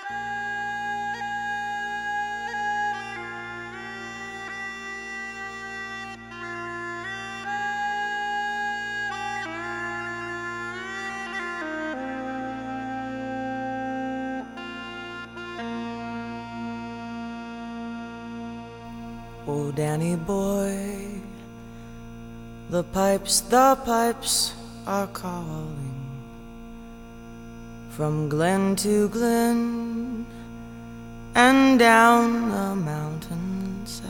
Oh, Danny boy, the pipes are calling from glen to glen and down the mountainside.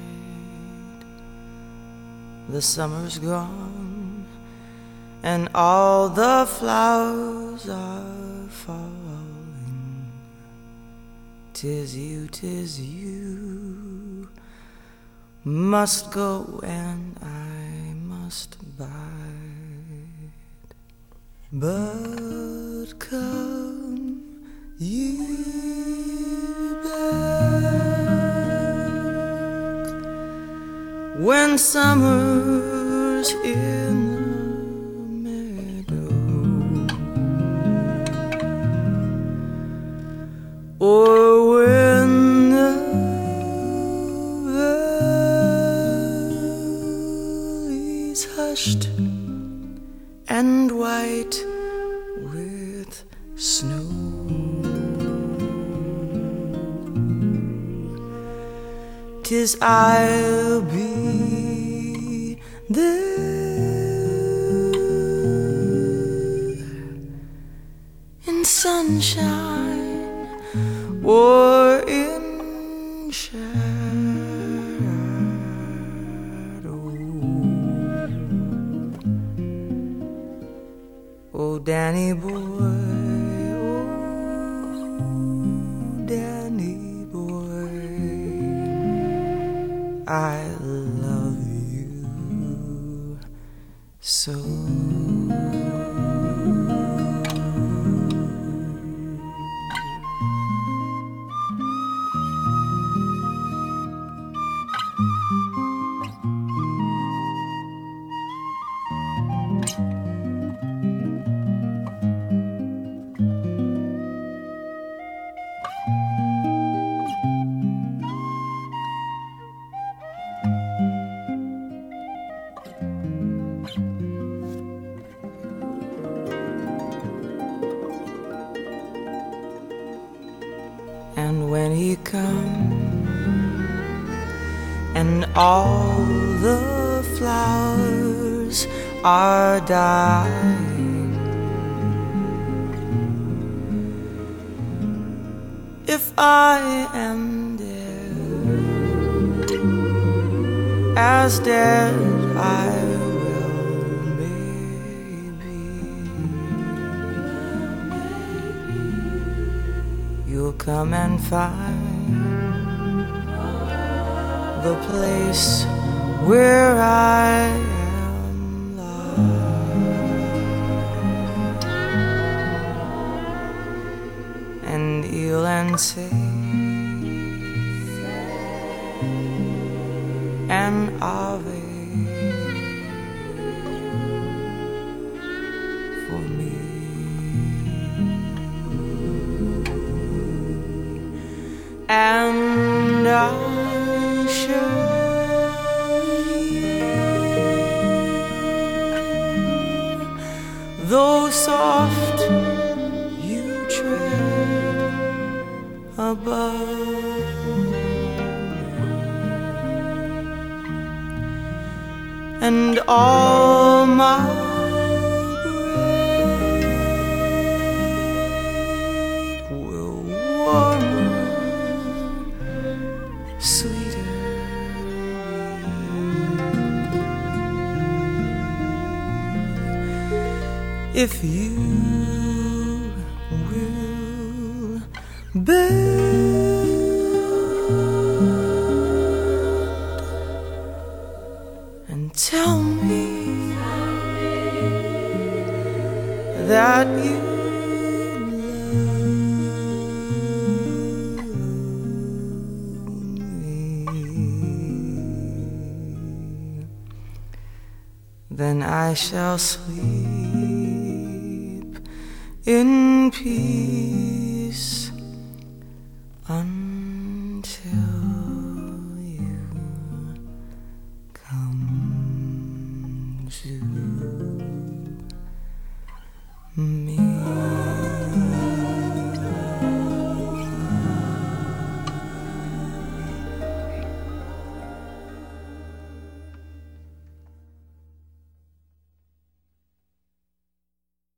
The summer's gone and all the flowers are falling. 'Tis you must go and I must bide. But come ye back when summer's in the meadow, or when the valley's hushed and white with snow. 'Tis I'll be there in sunshine or in shadow. Oh, Danny boy, oh, Danny boy, I love you so. And when he comes and all the flowers are dying, if I am dead, as dead I will maybe, you'll come and find the place where I am lying, and you'll say an Ave for me. And I shall hear, though soft you tread above, and all my breath will warmer, sweeter if you will bend and tell me that you then I shall sleep in peace too.